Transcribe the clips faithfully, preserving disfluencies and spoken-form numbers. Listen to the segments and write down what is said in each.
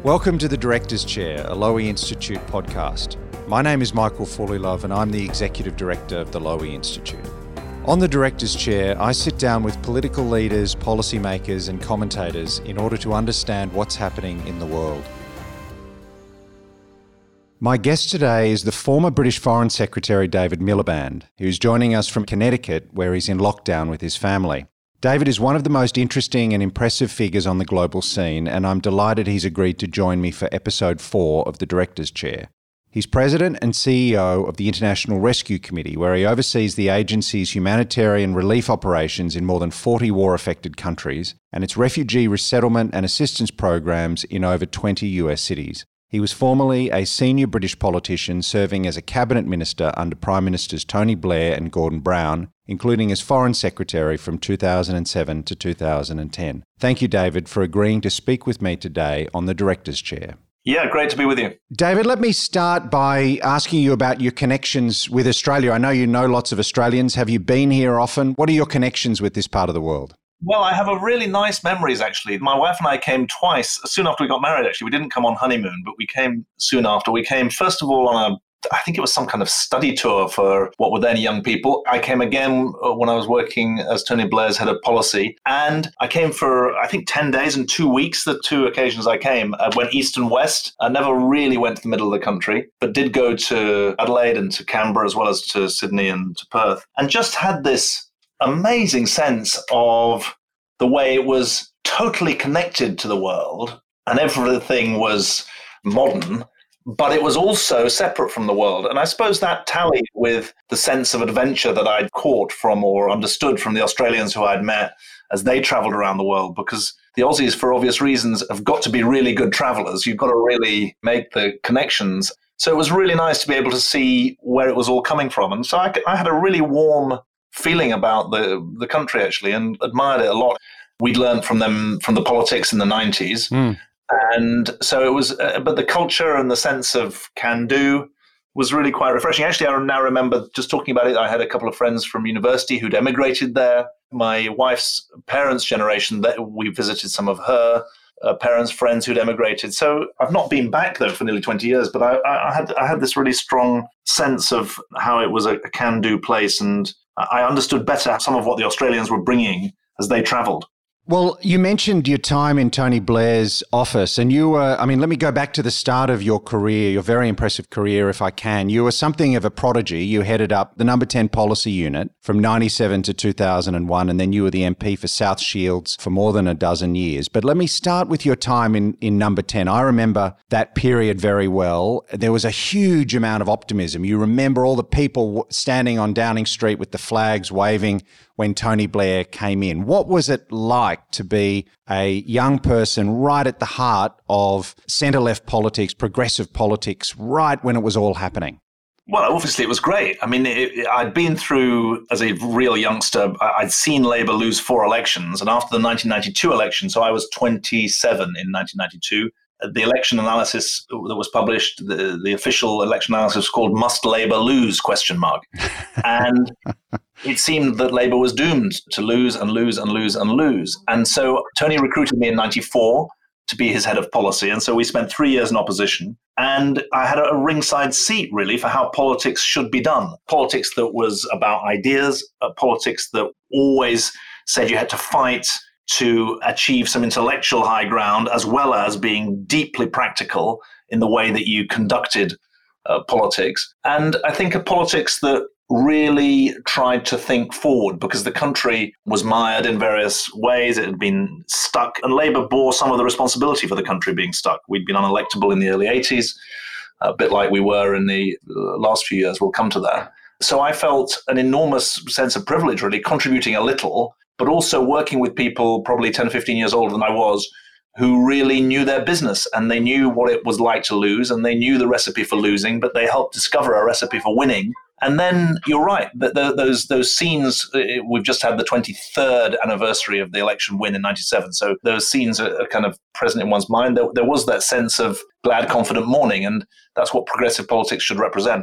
Welcome to the Director's Chair, a Lowy Institute podcast. My name is Michael Fullilove and I'm the Executive Director of the Lowy Institute. On the Director's Chair, I sit down with political leaders, policymakers and commentators in order to understand what's happening in the world. My guest today is the former British Foreign Secretary David Miliband, who's joining us from Connecticut, where he's in lockdown with his family. David is one of the most interesting and impressive figures on the global scene, and I'm delighted he's agreed to join me for episode four of the Director's Chair. He's president and C E O of the International Rescue Committee, where he oversees the agency's humanitarian relief operations in more than forty war-affected countries and its refugee resettlement and assistance programs in over twenty U S cities. He was formerly a senior British politician serving as a cabinet minister under Prime Ministers Tony Blair and Gordon Brown, including as Foreign Secretary from two thousand seven to two thousand ten. Thank you, David, for agreeing to speak with me today on the Director's Chair. Yeah, great to be with you. David, let me start by asking you about your connections with Australia. I know you know lots of Australians. Have you been here often? What are your connections with this part of the world? Well, I have a really nice memories, actually. My wife and I came twice, soon after we got married, actually. We didn't come on honeymoon, but we came soon after. We came, first of all, on a I think it was some kind of study tour for what were then young people. I came again when I was working as Tony Blair's head of policy. And I came for, I think, ten days and two weeks, the two occasions I came. I went east and west. I never really went to the middle of the country, but did go to Adelaide and to Canberra, as well as to Sydney and to Perth. And just had this amazing sense of the way it was totally connected to the world and everything was modern, but it was also separate from the world. And I suppose that tallied with the sense of adventure that I'd caught from or understood from the Australians who I'd met as they traveled around the world, because the Aussies, for obvious reasons, have got to be really good travelers. You've got to really make the connections. So it was really nice to be able to see where it was all coming from. And so I, I had a really warm feeling about the, the country, actually, and admired it a lot. We'd learned from them, from the politics in the nineties. Mm. And so it was, uh, but the culture and the sense of can-do was really quite refreshing. Actually, I now remember just talking about it. I had a couple of friends from university who'd emigrated there. My wife's parents' generation, that we visited some of her uh, parents' friends who'd emigrated. So I've not been back, though, for nearly twenty years, but I, I, had, I had this really strong sense of how it was a, a can-do place. And I understood better some of what the Australians were bringing as they traveled. Well, you mentioned your time in Tony Blair's office, and you were, I mean, let me go back to the start of your career, your very impressive career, if I can. You were something of a prodigy. You headed up the number ten policy unit from ninety-seven to two thousand one, and then you were the M P for South Shields for more than a dozen years. But let me start with your time in, in number ten. I remember that period very well. There was a huge amount of optimism. You remember all the people standing on Downing Street with the flags waving when Tony Blair came in. What was it like to be a young person right at the heart of centre-left politics, progressive politics, right when it was all happening? Well, obviously it was great. I mean, it, I'd been through, as a real youngster, I'd seen Labour lose four elections. And after the nineteen ninety-two election, so I was twenty-seven in nineteen ninety-two, the election analysis that was published, the, the official election analysis was called Must Labour Lose, question mark. And it seemed that Labour was doomed to lose and lose and lose and lose. And so Tony recruited me in ninety-four to be his head of policy. And so we spent three years in opposition. And I had a ringside seat, really, for how politics should be done. Politics that was about ideas, uh, politics that always said you had to fight to achieve some intellectual high ground, as well as being deeply practical in the way that you conducted uh, politics. And I think a politics that really tried to think forward, because the country was mired in various ways. It had been stuck, and Labour bore some of the responsibility for the country being stuck. We'd been unelectable in the early eighties, a bit like we were in the last few years. We'll come to that. So I felt an enormous sense of privilege, really, contributing a little, but also working with people probably ten or fifteen years older than I was, who really knew their business, and they knew what it was like to lose, and they knew the recipe for losing, but they helped discover a recipe for winning. And then you're right, the, the, those those scenes, we've just had the twenty-third anniversary of the election win in ninety-seven. So those scenes are, are kind of present in one's mind. There, there was that sense of glad, confident morning, and that's what progressive politics should represent.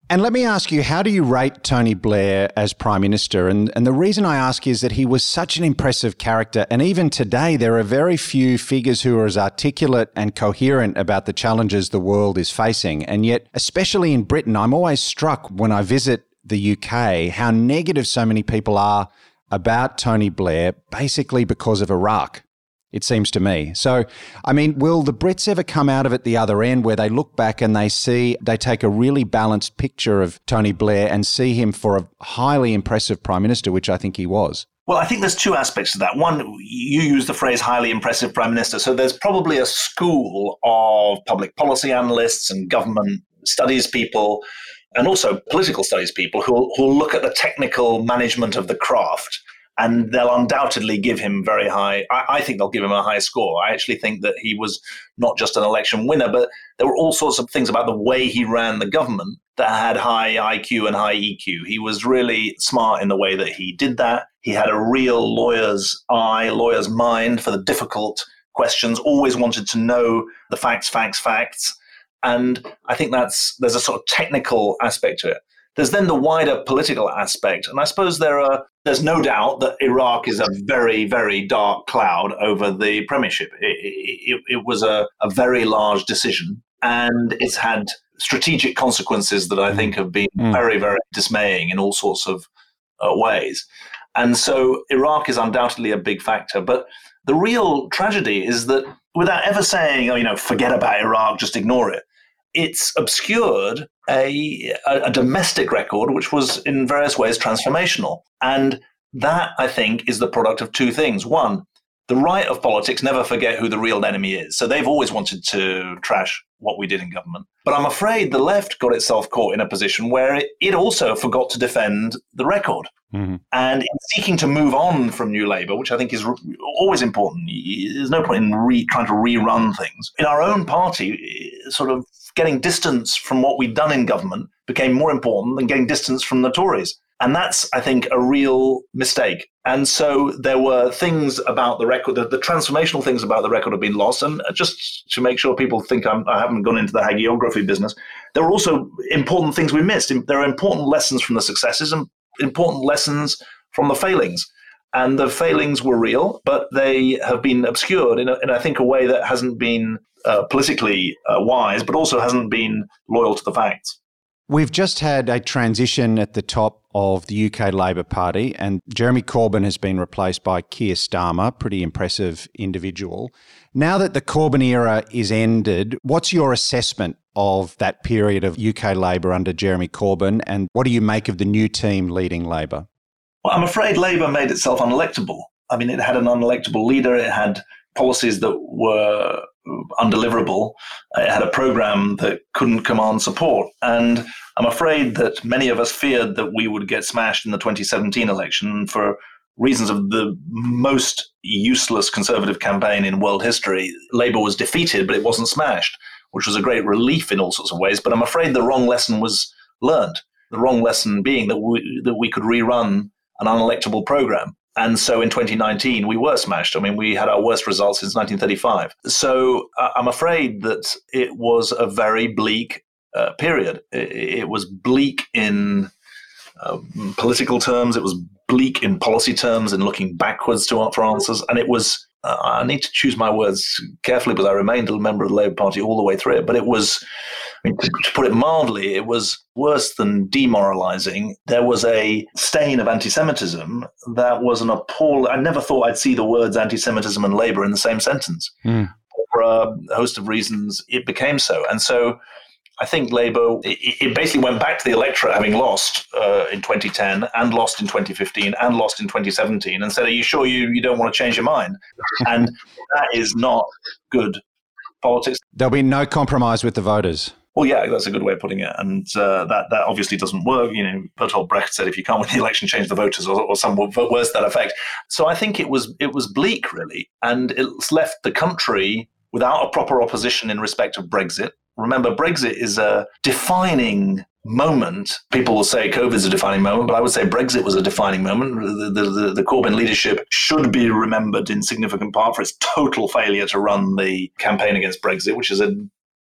And let me ask you, how do you rate Tony Blair as Prime Minister? And, and the reason I ask is that he was such an impressive character. And even today, there are very few figures who are as articulate and coherent about the challenges the world is facing. And yet, especially in Britain, I'm always struck when I visit the U K, how negative so many people are about Tony Blair, basically because of Iraq. It seems to me. So, I mean, will the Brits ever come out of it the other end where they look back and they see, they take a really balanced picture of Tony Blair and see him for a highly impressive Prime Minister, which I think he was? Well, I think there's two aspects to that. One, you use the phrase highly impressive Prime Minister. So there's probably a school of public policy analysts and government studies people and also political studies people who will look at the technical management of the craft. And they'll undoubtedly give him very high, I, I think they'll give him a high score. I actually think that he was not just an election winner, but there were all sorts of things about the way he ran the government that had high I Q and high E Q. He was really smart in the way that he did that. He had a real lawyer's eye, lawyer's mind for the difficult questions, always wanted to know the facts, facts, facts. And I think that's there's a sort of technical aspect to it. There's then the wider political aspect. And I suppose there are, there's no doubt that Iraq is a very, very dark cloud over the premiership. It, it, it was a, a very large decision, and it's had strategic consequences that I think have been mm. very, very dismaying in all sorts of uh, ways. And so Iraq is undoubtedly a big factor. But the real tragedy is that without ever saying, oh, you know, forget about Iraq, just ignore it, it's obscured a, a domestic record, which was in various ways transformational. And that, I think, is the product of two things. One, the right of politics never forget who the real enemy is. So they've always wanted to trash what we did in government. But I'm afraid the left got itself caught in a position where it, it also forgot to defend the record. Mm-hmm. And in seeking to move on from New Labour, which I think is re- always important, there's no point in re- trying to rerun things. In our own party, sort of getting distance from what we'd done in government became more important than getting distance from the Tories. And that's, I think, a real mistake. And so there were things about the record, the, the transformational things about the record have been lost. And just to make sure people think I'm, I haven't gone into the hagiography business, there are also important things we missed. There are important lessons from the successes and important lessons from the failings. And the failings were real, but they have been obscured in, a, in I think, a way that hasn't been uh, politically uh, wise, but also hasn't been loyal to the facts. We've just had a transition at the top of the U K Labor Party, and Jeremy Corbyn has been replaced by Keir Starmer, pretty impressive individual. Now that the Corbyn era is ended, what's your assessment of that period of U K Labor under Jeremy Corbyn, and what do you make of the new team leading Labor? Well, I'm afraid Labour made itself unelectable. I mean, it had an unelectable leader. It had policies that were undeliverable. It had a programme that couldn't command support. And I'm afraid that many of us feared that we would get smashed in the twenty seventeen election for reasons of the most useless Conservative campaign in world history. Labour was defeated, but it wasn't smashed, which was a great relief in all sorts of ways. But I'm afraid the wrong lesson was learned. The wrong lesson being that we, that we could rerun an unelectable programme. And so in twenty nineteen, we were smashed. I mean, we had our worst results since nineteen thirty-five. So uh, I'm afraid that it was a very bleak uh, period. It, it was bleak in uh, political terms. It was bleak in policy terms and looking backwards to for answers. And it was, uh, I need to choose my words carefully because I remained a member of the Labour Party all the way through it. But it was, I mean, to, to put it mildly, it was worse than demoralizing. There was a stain of anti-Semitism that was an appalling. I never thought I'd see the words anti-Semitism and Labour in the same sentence. Mm. For a host of reasons, it became so. And so I think Labour, it, it basically went back to the electorate having lost uh, in twenty ten and lost in twenty fifteen and lost in twenty seventeen and said, are you sure you, you don't want to change your mind? And that is not good politics. There'll be no compromise with the voters. Well, yeah, that's a good way of putting it. And uh, that that obviously doesn't work. You know, Bertolt Brecht said, if you can't win the election, change the voters, or, or some words to that effect. So I think it was it was bleak, really. And it's left the country without a proper opposition in respect of Brexit. Remember, Brexit is a defining moment. People will say COVID is a defining moment, but I would say Brexit was a defining moment. The, the, the, the Corbyn leadership should be remembered in significant part for its total failure to run the campaign against Brexit, which is a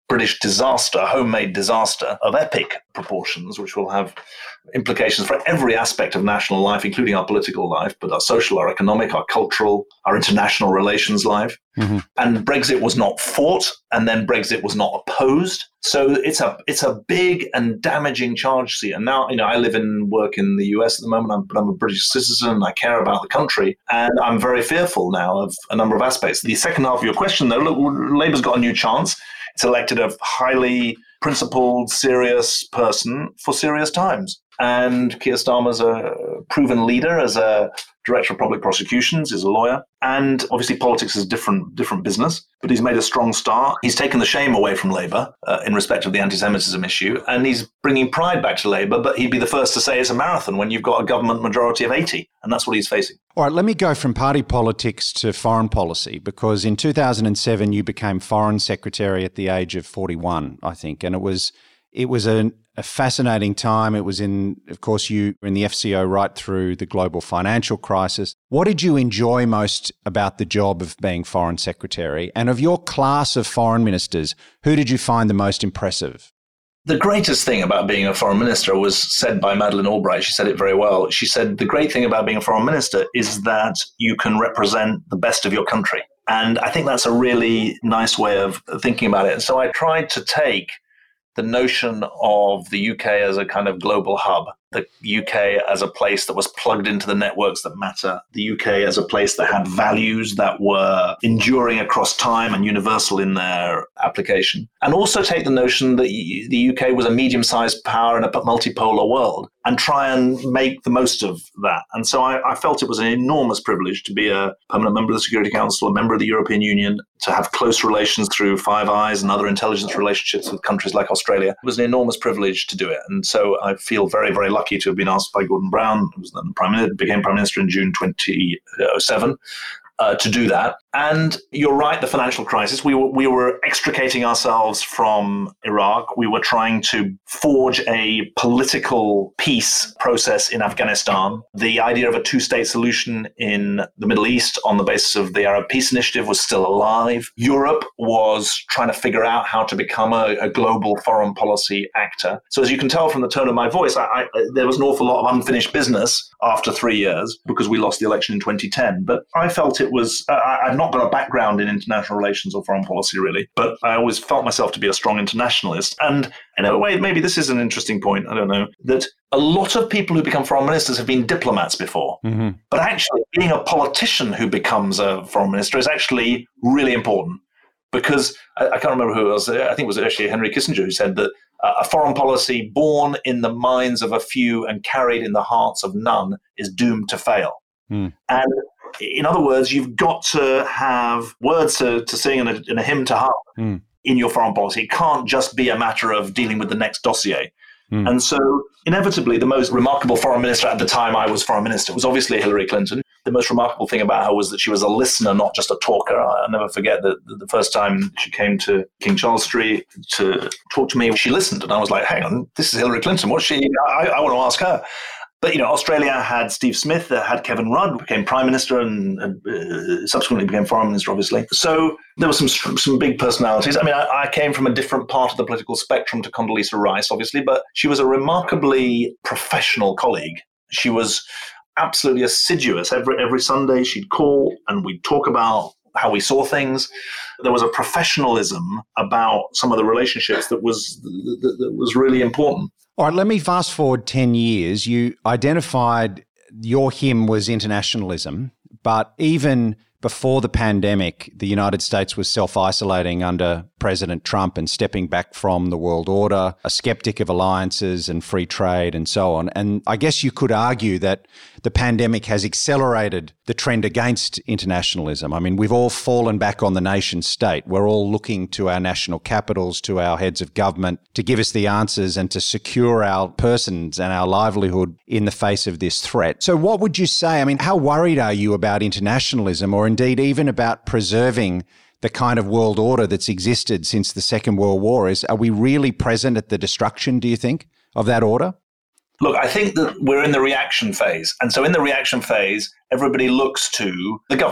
British disaster, homemade disaster of epic proportions, which will have implications for every aspect of national life, including our political life, but our social, our economic, our cultural, our international relations life. Mm-hmm. And Brexit was not fought, and then Brexit was not opposed. So it's a it's a big and damaging charge seat. And now, you know, I live and work in the U S at the moment, I'm, but I'm a British citizen. I care about the country, and I'm very fearful now of a number of aspects. The second half of your question, though, look, Labour's got a new chance. It's elected a highly principled, serious person for serious times. And Keir Starmer's a proven leader as a director of public prosecutions, is a lawyer. And obviously politics is a different, different business, but he's made a strong start. He's taken the shame away from Labour uh, in respect of the anti-Semitism issue, and he's bringing pride back to Labour, but he'd be the first to say it's a marathon when you've got a government majority of eighty, and that's what he's facing. All right, let me go from party politics to foreign policy, because in two thousand seven you became Foreign Secretary at the age of forty-one, I think, and it was it was a, a fascinating time. It was in, of course, you were in the F C O right through the global financial crisis. What did you enjoy most about the job of being Foreign Secretary? And of your class of foreign ministers, who did you find the most impressive? The greatest thing about being a foreign minister was said by Madeleine Albright. She said it very well. She said, the great thing about being a foreign minister is that you can represent the best of your country. And I think that's a really nice way of thinking about it. And so I tried to take the notion of the U K as a kind of global hub, the U K as a place that was plugged into the networks that matter, the U K as a place that had values that were enduring across time and universal in their application, and also take the notion that the U K was a medium-sized power in a multipolar world and try and make the most of that. And so I, I felt it was an enormous privilege to be a permanent member of the Security Council, a member of the European Union, to have close relations through Five Eyes and other intelligence relationships with countries like Australia. It was an enormous privilege to do it. And so I feel very, very lucky to have been asked by Gordon Brown, who was then Prime Minister, became Prime Minister in June twenty oh seven, uh, to do that. And you're right, the financial crisis, we were, we were extricating ourselves from Iraq. We were trying to forge a political peace process in Afghanistan. The idea of a two-state solution in the Middle East on the basis of the Arab Peace Initiative was still alive. Europe was trying to figure out how to become a, a global foreign policy actor. So as you can tell from the tone of my voice, I, I, there was an awful lot of unfinished business after three years because we lost the election in twenty ten. But I felt it was, uh, I've not got a background in international relations or foreign policy, really, but I always felt myself to be a strong internationalist. And in a way, maybe this is an interesting point, I don't know, that a lot of people who become foreign ministers have been diplomats before. Mm-hmm. But actually, being a politician who becomes a foreign minister is actually really important. Because I, I can't remember who it was, I think it was actually Henry Kissinger who said that uh, a foreign policy born in the minds of a few and carried in the hearts of none is doomed to fail. Mm. And in other words, you've got to have words to, to sing and a, and a hymn to hum mm. in your foreign policy. It can't just be a matter of dealing with the next dossier. Mm. And so inevitably, the most remarkable foreign minister at the time I was foreign minister was obviously Hillary Clinton. The most remarkable thing about her was that she was a listener, not just a talker. I'll never forget that the first time she came to King Charles Street to talk to me, she listened. And I was like, hang on, this is Hillary Clinton. What's she? I, I want to ask her. But, you know, Australia had Steve Smith, uh, had Kevin Rudd, who became Prime Minister and uh, subsequently became Foreign Minister, obviously. So there were some some big personalities. I mean, I, I came from a different part of the political spectrum to Condoleezza Rice, obviously, but she was a remarkably professional colleague. She was absolutely assiduous. Every, every Sunday she'd call and we'd talk about how we saw things. There was a professionalism about some of the relationships that was that, that was really important. All right, let me fast forward ten years. You identified your hymn was internationalism, but even before the pandemic, the United States was self-isolating under President Trump and stepping back from the world order, a skeptic of alliances and free trade and so on. And I guess you could argue that the pandemic has accelerated the trend against internationalism. I mean, we've all fallen back on the nation state. We're all looking to our national capitals, to our heads of government to give us the answers and to secure our persons and our livelihood in the face of this threat. So what would you say? I mean, how worried are you about internationalism, or indeed even about preserving the kind of world order that's existed since the Second World War? Is, are we really present at the destruction, do you think, of that order? Look, I think that we're in the reaction phase. And so in the reaction phase, everybody looks to the government.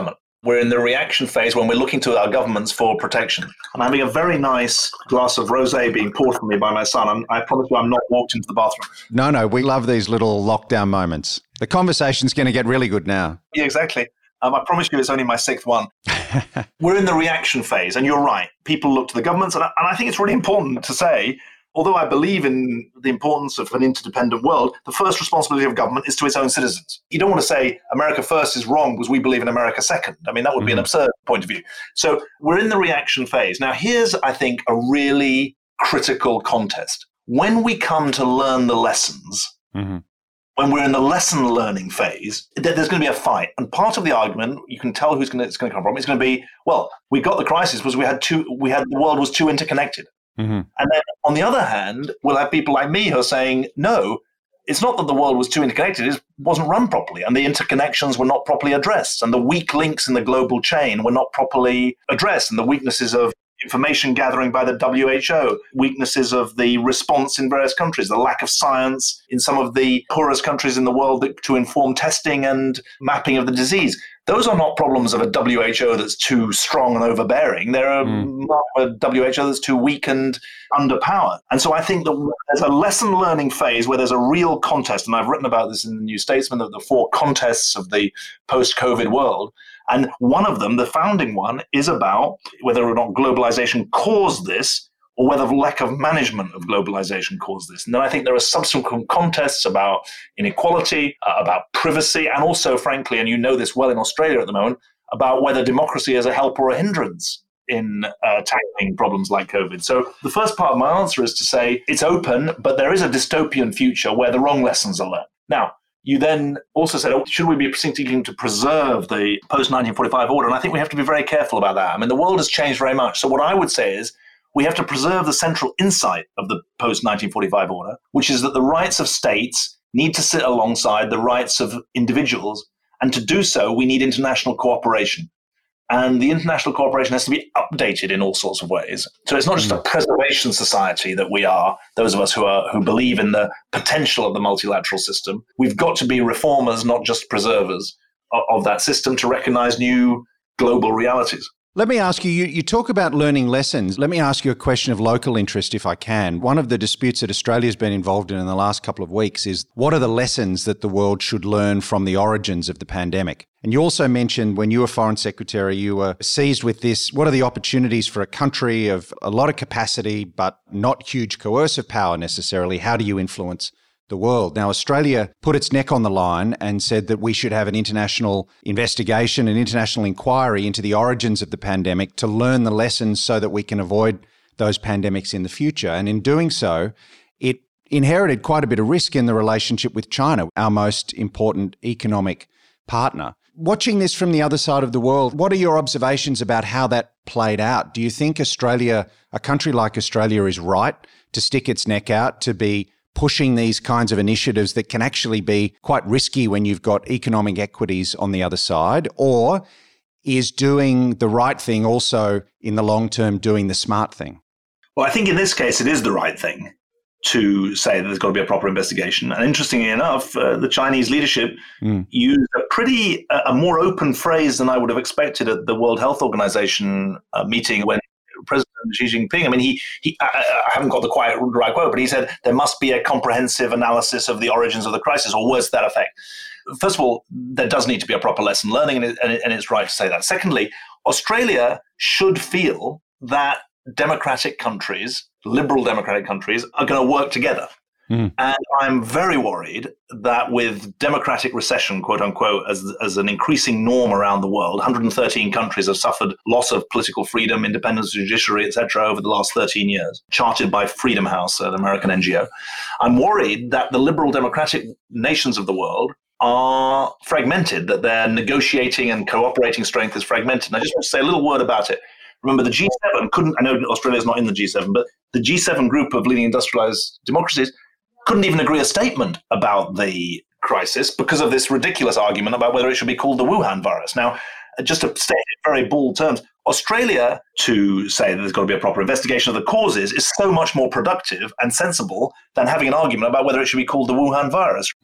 We're in the reaction phase when we're looking to our governments for protection. I'm having a very nice glass of rosé being poured for me by my son. And I promise you I'm not walked into the bathroom. No, no, we love these little lockdown moments. The conversation's going to get really good now. Yeah, exactly. Um, I promise you it's only my sixth one. We're in the reaction phase, and you're right. People look to the governments, and I, and I think it's really important to say, although I believe in the importance of an interdependent world, the first responsibility of government is to its own citizens. You don't want to say America first is wrong because we believe in America second. I mean, that would mm-hmm. be an absurd point of view. So we're in the reaction phase. Now, here's, I think, a really critical contest. When we come to learn the lessons, mm-hmm. when we're in the lesson learning phase, there's going to be a fight. And part of the argument, you can tell who's going to, it's going to come from, it's going to be, well, we got the crisis because we had too, we had, the world was too interconnected. Mm-hmm. And then on the other hand, we'll have people like me who are saying, no, it's not that the world was too interconnected, it wasn't run properly, and the interconnections were not properly addressed, and the weak links in the global chain were not properly addressed, and the weaknesses of information gathering by the W H O, weaknesses of the response in various countries, the lack of science in some of the poorest countries in the world that, to inform testing and mapping of the disease. Those are not problems of a W H O that's too strong and overbearing. They're mm. a W H O that's too weak and underpowered. And so I think that there's a lesson learning phase where there's a real contest, and I've written about this in the New Statesman, of the four contests of the post-COVID world. And one of them, the founding one, is about whether or not globalization caused this, or whether lack of management of globalization caused this. And then I think there are subsequent contests about inequality, uh, about privacy, and also, frankly, and you know this well in Australia at the moment, about whether democracy is a help or a hindrance in uh, tackling problems like COVID. So the first part of my answer is to say it's open, but there is a dystopian future where the wrong lessons are learned. Now, you then also said, oh, should we be seeking to preserve the post nineteen forty-five order? And I think we have to be very careful about that. I mean, the world has changed very much. So what I would say is we have to preserve the central insight of the post nineteen forty-five order, which is that the rights of states need to sit alongside the rights of individuals. And to do so, we need international cooperation. And the international cooperation has to be updated in all sorts of ways. So it's not just a preservation society that we are, those of us who are who believe in the potential of the multilateral system. We've got to be reformers, not just preservers of, of that system, to recognize new global realities. Let me ask you, you, you talk about learning lessons. Let me ask you a question of local interest, if I can. One of the disputes that Australia's been involved in in the last couple of weeks is what are the lessons that the world should learn from the origins of the pandemic? And you also mentioned when you were Foreign Secretary, you were seized with this. What are the opportunities for a country of a lot of capacity, but not huge coercive power necessarily? How do you influence the world? Now, Australia put its neck on the line and said that we should have an international investigation, an international inquiry into the origins of the pandemic to learn the lessons so that we can avoid those pandemics in the future. And in doing so, it inherited quite a bit of risk in the relationship with China, our most important economic partner. Watching this from the other side of the world, what are your observations about how that played out? Do you think Australia, a country like Australia, is right to stick its neck out, to be pushing these kinds of initiatives that can actually be quite risky when you've got economic equities on the other side? Or is doing the right thing also in the long term doing the smart thing? Well, I think in this case, it is the right thing to say that there's got to be a proper investigation. And interestingly enough, uh, the Chinese leadership mm. used a pretty, uh, a more open phrase than I would have expected at the World Health Organization uh, meeting when President Xi Jinping, I mean, he, he I, I haven't got the quite right quote, but he said there must be a comprehensive analysis of the origins of the crisis, or words to that effect. First of all, there does need to be a proper lesson learning, and, it, and, it, and it's right to say that. Secondly, Australia should feel that democratic countries, liberal democratic countries, are going to work together. Mm. And I'm very worried that with democratic recession, quote unquote, as, as an increasing norm around the world, one hundred thirteen countries have suffered loss of political freedom, independence of the judiciary, et cetera, over the last thirteen years, charted by Freedom House, an American N G O. I'm worried that the liberal democratic nations of the world are fragmented, that their negotiating and cooperating strength is fragmented. And I just want to say a little word about it. Remember, the G seven couldn't, I know Australia's not in the G seven, but the G seven group of leading industrialized democracies couldn't even agree a statement about the crisis because of this ridiculous argument about whether it should be called the Wuhan virus. Now, just to state it in very bold terms, Australia, to say that there's got to be a proper investigation of the causes, is so much more productive and sensible than having an argument about whether it should be called the Wuhan virus. Mm.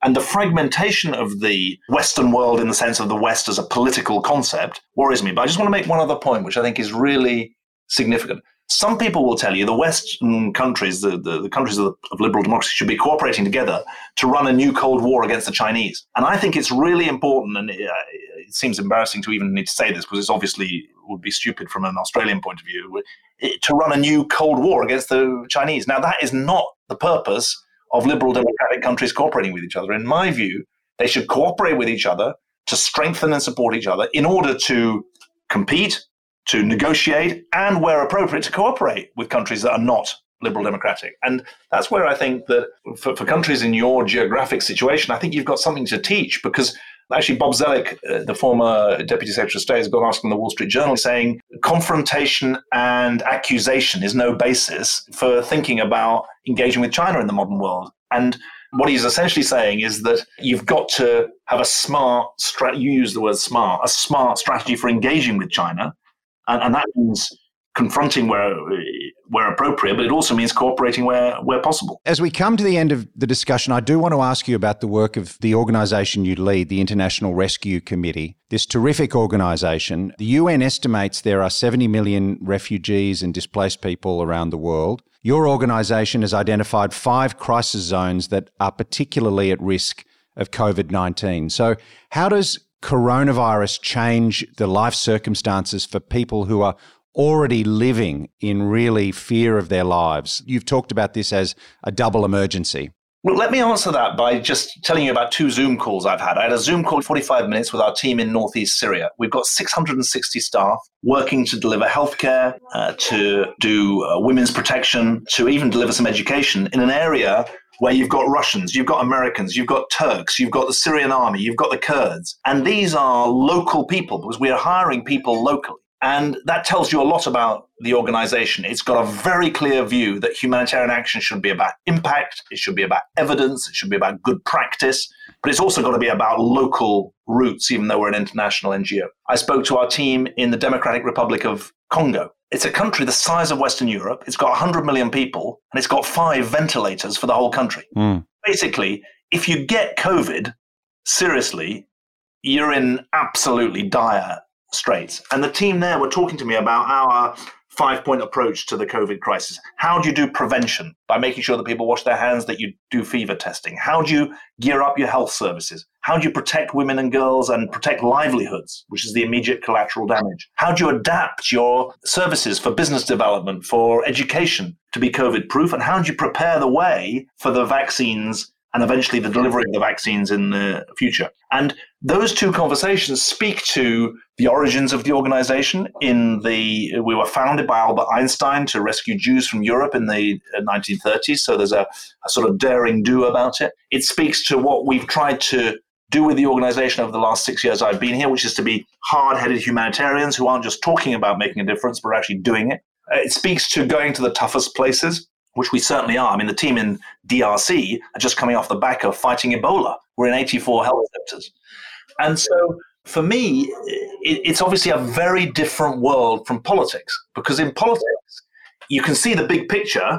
And the fragmentation of the Western world in the sense of the West as a political concept worries me. But I just want to make one other point, which I think is really significant. Some people will tell you the Western countries, the, the, the countries of, of liberal democracy should be cooperating together to run a new Cold War against the Chinese. And I think it's really important, and it, uh, it seems embarrassing to even need to say this because it's obviously would be stupid from an Australian point of view, it, to run a new Cold War against the Chinese. Now, that is not the purpose of liberal democratic countries cooperating with each other. In my view, they should cooperate with each other to strengthen and support each other in order to compete, to negotiate, and where appropriate, to cooperate with countries that are not liberal democratic. And that's where I think that for, for countries in your geographic situation, I think you've got something to teach, because actually Bob Zoellick, uh, the former Deputy Secretary of State, has got asked in the Wall Street Journal saying confrontation and accusation is no basis for thinking about engaging with China in the modern world. And what he's essentially saying is that you've got to have a smart, stra- you use the word smart, a smart strategy for engaging with China. And, and that means confronting where where appropriate, but it also means cooperating where, where possible. As we come to the end of the discussion, I do want to ask you about the work of the organisation you lead, the International Rescue Committee, this terrific organisation. The U N estimates there are seventy million refugees and displaced people around the world. Your organisation has identified five crisis zones that are particularly at risk of COVID nineteen. So how does coronavirus change the life circumstances for people who are already living in really fear of their lives? You've talked about this as a double emergency. Well, let me answer that by just telling you about two Zoom calls I've had. I had a Zoom call forty-five minutes with our team in northeast Syria. We've got six hundred sixty staff working to deliver healthcare, uh, to do uh, women's protection, to even deliver some education in an area where you've got Russians, you've got Americans, you've got Turks, you've got the Syrian army, you've got the Kurds. And these are local people because we are hiring people locally. And that tells you a lot about the organization. It's got a very clear view that humanitarian action should be about impact, it should be about evidence, it should be about good practice, but it's also got to be about local roots, even though we're an international N G O. I spoke to our team in the Democratic Republic of Congo. It's a country the size of Western Europe. It's got one hundred million people, and it's got five ventilators for the whole country. Mm. Basically, if you get COVID, seriously, you're in absolutely dire straits. And the team there were talking to me about our five-point approach to the COVID crisis. How do you do prevention? By making sure that people wash their hands, that you do fever testing. How do you gear up your health services? How do you protect women and girls and protect livelihoods, which is the immediate collateral damage? How do you adapt your services for business development, for education to be COVID-proof? And how do you prepare the way for the vaccines and eventually the delivery of the vaccines in the future? And those two conversations speak to the origins of the organization. In the, we were founded by Albert Einstein to rescue Jews from Europe in the nineteen thirties. So there's a, a sort of daring do about it. It speaks to what we've tried to do with the organization over the last six years I've been here, which is to be hard-headed humanitarians who aren't just talking about making a difference, but actually doing it. Uh, it speaks to going to the toughest places, which we certainly are. I mean, the team in D R C are just coming off the back of fighting Ebola. We're in eighty-four health centers. And so for me, it, it's obviously a very different world from politics, because in politics, you can see the big picture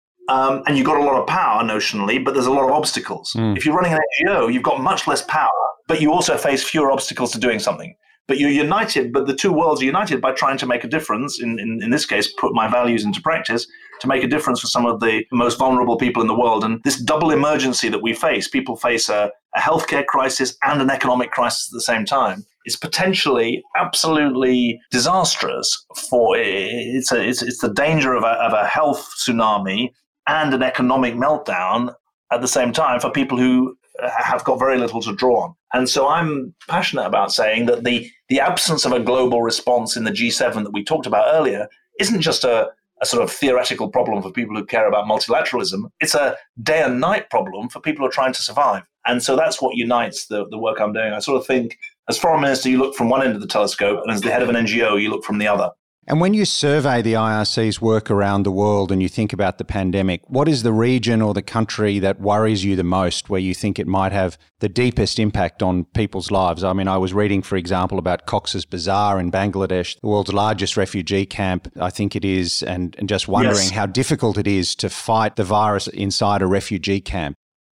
um, and you've got a lot of power notionally, but there's a lot of obstacles. Mm. If you're running an N G O, you've got much less power, but you also face fewer obstacles to doing something. But you're united, but the two worlds are united by trying to make a difference, in, in, in this case, put my values into practice, to make a difference for some of the most vulnerable people in the world. And this double emergency that we face, people face a, a healthcare crisis and an economic crisis at the same time, is potentially absolutely disastrous for, it's, a, it's, it's the danger of a, of a health tsunami and an economic meltdown at the same time for people who have got very little to draw on. And so I'm passionate about saying that the, the absence of a global response in the G seven that we talked about earlier isn't just a, a sort of theoretical problem for people who care about multilateralism. It's a day and night problem for people who are trying to survive. And so that's what unites the, the work I'm doing. I sort of think as foreign minister, you look from one end of the telescope, and as the head of an N G O, you look from the other. And when you survey the I R C's work around the world and you think about the pandemic, what is the region or the country that worries you the most, where you think it might have the deepest impact on people's lives? I mean, I was reading, for example, about Cox's Bazar in Bangladesh, the world's largest refugee camp, I think it is, and, and just wondering yes. how difficult it is to fight the virus inside a refugee camp.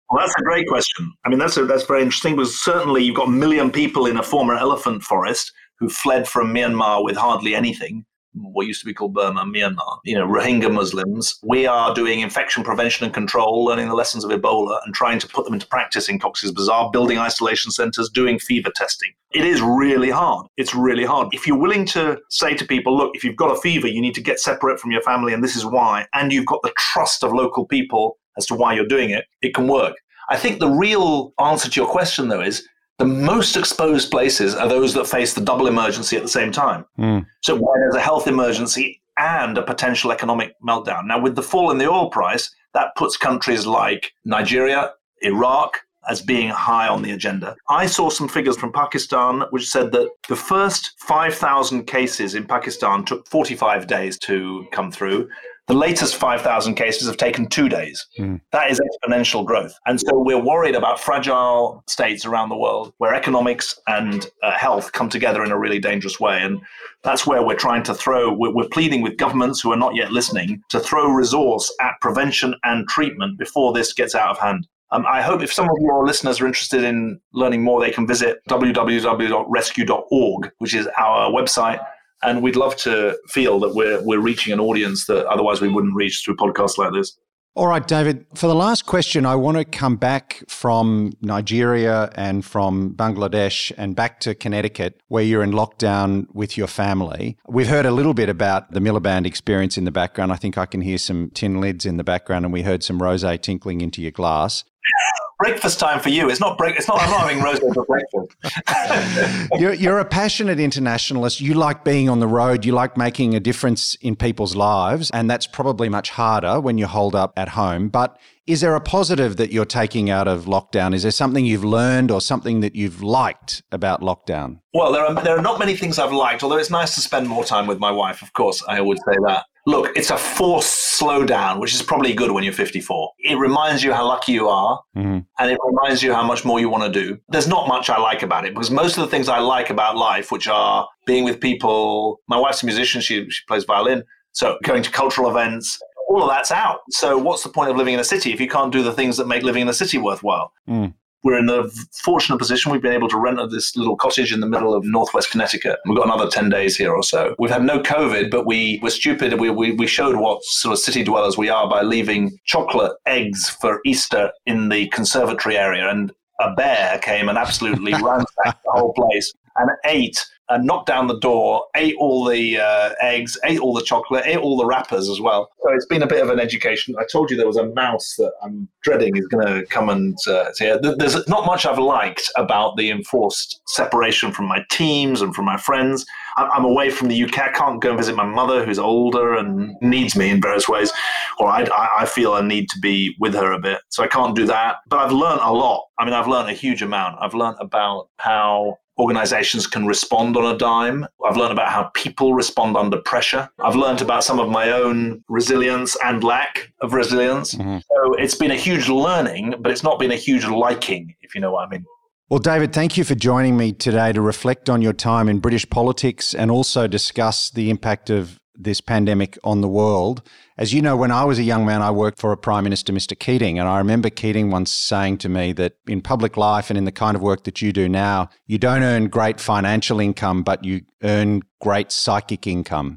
Well, that's a great question. I mean, that's a, that's very interesting, because certainly you've got a million people in a former elephant forest who fled from Myanmar with hardly anything, what used to be called Burma, Myanmar, you know, Rohingya Muslims. We are doing infection prevention and control, learning the lessons of Ebola and trying to put them into practice in Cox's Bazar, building isolation centers, doing fever testing. It is really hard. It's really hard. If you're willing to say to people, look, if you've got a fever, you need to get separate from your family, and this is why, and you've got the trust of local people as to why you're doing it, it can work. I think the real answer to your question, though, is the most exposed places are those that face the double emergency at the same time. Mm. So where there's a health emergency and a potential economic meltdown. Now, with the fall in the oil price, that puts countries like Nigeria, Iraq, as being high on the agenda. I saw some figures from Pakistan which said that the first five thousand cases in Pakistan took forty-five days to come through. The latest five thousand cases have taken two days. Mm. That is exponential growth. And so we're worried about fragile states around the world where economics and uh, health come together in a really dangerous way. And that's where we're trying to throw, we're, we're pleading with governments who are not yet listening to throw resource at prevention and treatment before this gets out of hand. Um, I hope if some of your listeners are interested in learning more, they can visit w w w dot rescue dot org, which is our website. And we'd love to feel that we're we're reaching an audience that otherwise we wouldn't reach through podcasts like this. All right, David, for the last question, I want to come back from Nigeria and from Bangladesh and back to Connecticut, where you're in lockdown with your family. We've heard a little bit about the Miliband experience in the background. I think I can hear some tin lids in the background, and we heard some rosé tinkling into your glass. Breakfast time for you. It's not break. It's not. I'm not having rosé for breakfast. you're, you're a passionate internationalist. You like being on the road. You like making a difference in people's lives, and that's probably much harder when you're holed up at home. But is there a positive that you're taking out of lockdown? Is there something you've learned or something that you've liked about lockdown? Well, there are there are not many things I've liked. Although it's nice to spend more time with my wife. Of course, I would say that. Look, it's a forced slowdown, which is probably good when you're fifty-four. It reminds you how lucky you are, mm-hmm. and it reminds you how much more you want to do. There's not much I like about it, because most of the things I like about life, which are being with people, my wife's a musician, she, she plays violin, so going to cultural events, all of that's out. So what's the point of living in a city if you can't do the things that make living in a city worthwhile? Mm. We're in the fortunate position we've been able to rent this little cottage in the middle of northwest Connecticut. We've got another ten days here or so. We've had no COVID, but we were stupid. We, we, we showed what sort of city dwellers we are by leaving chocolate eggs for Easter in the conservatory area. And a bear came and absolutely ransacked the whole place and ate and knocked down the door, ate all the uh, eggs, ate all the chocolate, ate all the wrappers as well. So it's been a bit of an education. I told you there was a mouse that I'm dreading is going to come and uh, say, there's not much I've liked about the enforced separation from my teams and from my friends. I'm away from the U K. I can't go and visit my mother, who's older and needs me in various ways, or I, I feel I need to be with her a bit. So I can't do that. But I've learned a lot. I mean, I've learned a huge amount. I've learned about how organizations can respond on a dime. I've learned about how people respond under pressure. I've learned about some of my own resilience and lack of resilience. Mm-hmm. So it's been a huge learning, but it's not been a huge liking, if you know what I mean. Well, David, thank you for joining me today to reflect on your time in British politics and also discuss the impact of this pandemic on the world. As you know, when I was a young man, I worked for a Prime Minister, Mister Keating, and I remember Keating once saying to me that in public life and in the kind of work that you do now, you don't earn great financial income, but you earn great psychic income.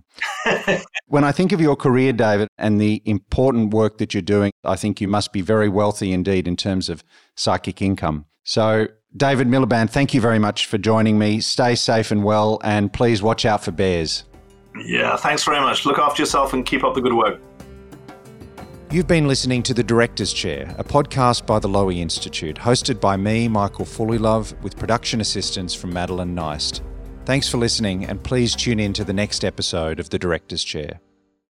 When I think of your career, David, and the important work that you're doing, I think you must be very wealthy indeed in terms of psychic income. So, David Miliband, thank you very much for joining me. Stay safe and well, and please watch out for bears. Yeah, thanks very much. Look after yourself and keep up the good work. You've been listening to The Director's Chair, a podcast by the Lowy Institute, hosted by me, Michael Fullilove, with production assistance from Madeline Neist. Thanks for listening, and please tune in to the next episode of The Director's Chair.